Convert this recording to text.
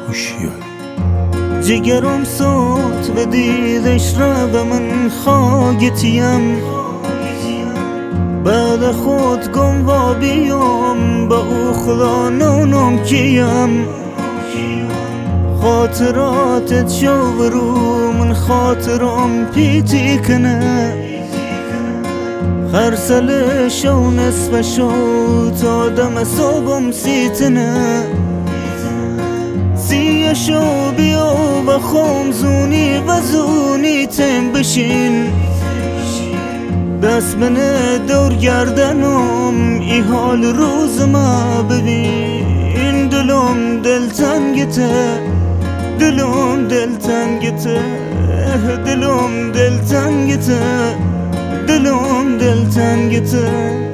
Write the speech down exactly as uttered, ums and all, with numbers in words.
هوشیاری. جگرم صوت و دیدش را به من خاگتیم، بعد خود گم و بیام با او خدا نونم کیم. خاطراتت شو رو من خاطرم پیتی کنه، خرسل شو نصف شو تا دم صبحم سیتنه. سیه شو بیا و خوم زونی و زونی تم بشین، دست بنه دور گردنم ای حال روز ما ببین. دلم دل تنگته، دلم دل تنگته، دلم دل تنگته، دلم دل تنگته.